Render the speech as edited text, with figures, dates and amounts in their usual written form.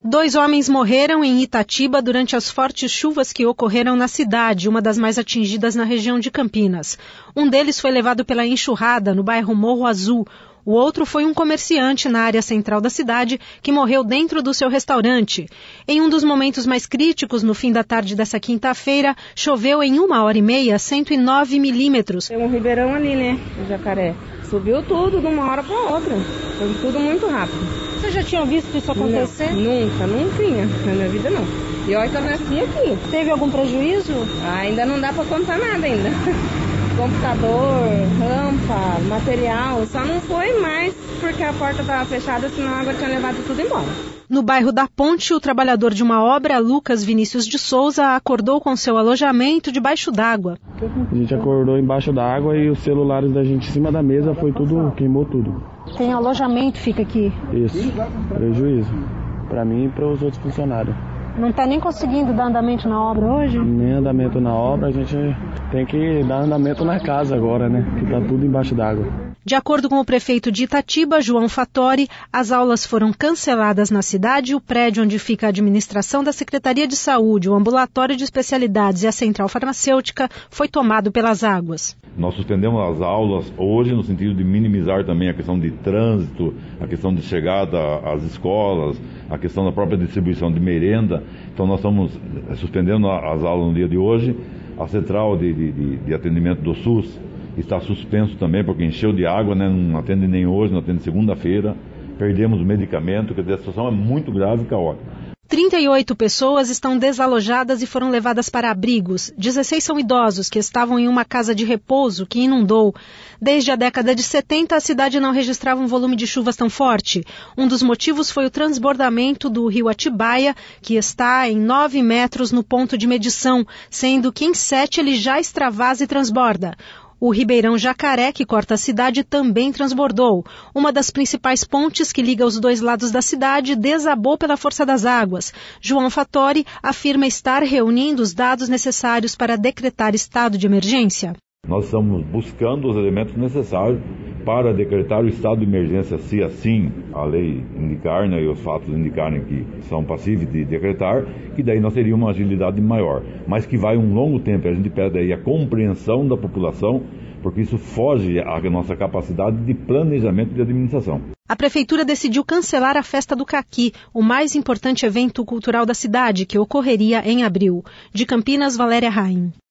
2 homens morreram em Itatiba durante as fortes chuvas que ocorreram na cidade, uma das mais atingidas na região de Campinas. Um deles foi levado pela enxurrada no bairro Morro Azul. O outro foi um comerciante na área central da cidade que morreu dentro do seu restaurante. Em um dos momentos mais críticos, no fim da tarde dessa quinta-feira, choveu em 1h30 109 milímetros. Tem um ribeirão ali, né, o Jacaré. Subiu tudo de uma hora para outra. Foi tudo muito rápido. Você já tinha visto isso acontecer? Não tinha. Na minha vida não. E olha que eu nasci aqui. Teve algum prejuízo? Ainda não dá para contar nada ainda. Computador, rampa, material, só não foi mais porque a porta estava fechada, senão a água tinha levado tudo embora. No bairro da Ponte, o trabalhador de uma obra, Lucas Vinícius de Souza, acordou com seu alojamento debaixo d'água. A gente acordou embaixo d'água e os celulares da gente em cima da mesa, queimou tudo. Tem alojamento, fica aqui? Isso, prejuízo, para mim e para os outros funcionários. Não está nem conseguindo dar andamento na obra hoje? Nem andamento na obra, a gente tem que dar andamento na casa agora, né? Que está tudo embaixo d'água. De acordo com o prefeito de Itatiba, João Fattori, as aulas foram canceladas na cidade e o prédio onde fica a administração da Secretaria de Saúde, o ambulatório de especialidades e a central farmacêutica foi tomado pelas águas. Nós suspendemos as aulas hoje no sentido de minimizar também a questão de trânsito, a questão de chegada às escolas, a questão da própria distribuição de merenda. Então nós estamos suspendendo as aulas no dia de hoje. A central de atendimento do SUS está suspenso também porque encheu de água, né? Não atende nem hoje, não atende segunda-feira. Perdemos o medicamento, quer dizer, a situação é muito grave e caótica. 38 pessoas estão desalojadas e foram levadas para abrigos. 16 são idosos que estavam em uma casa de repouso que inundou. Desde a década de 70, a cidade não registrava um volume de chuvas tão forte. Um dos motivos foi o transbordamento do rio Atibaia, que está em 9 metros no ponto de medição, sendo que em 7 ele já extravasa e transborda. O Ribeirão Jacaré, que corta a cidade, também transbordou. Uma das principais pontes que liga os dois lados da cidade desabou pela força das águas. João Fattori afirma estar reunindo os dados necessários para decretar estado de emergência. Nós estamos buscando os elementos necessários para decretar o estado de emergência, se assim a lei indicar, né, e os fatos indicarem que são passíveis de decretar, que daí nós teríamos uma agilidade maior, mas que vai um longo tempo. A gente pede aí a compreensão da população, porque isso foge à nossa capacidade de planejamento de administração. A prefeitura decidiu cancelar a Festa do Caqui, o mais importante evento cultural da cidade, que ocorreria em abril. De Campinas, Valéria Raim.